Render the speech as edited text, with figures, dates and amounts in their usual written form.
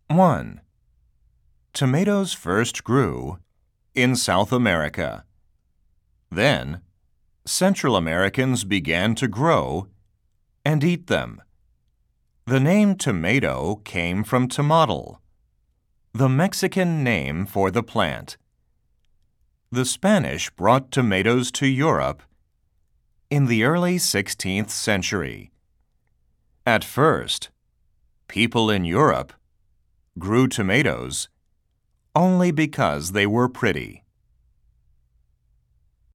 1. Tomatoes first grew in South America. Then, Central Americans began to grow and eat them. The name tomato came from tomatal, the Mexican name for the plant. The Spanish brought tomatoes to Europe in the early 16th century. At first, people in Europe grew tomatoes only because they were pretty.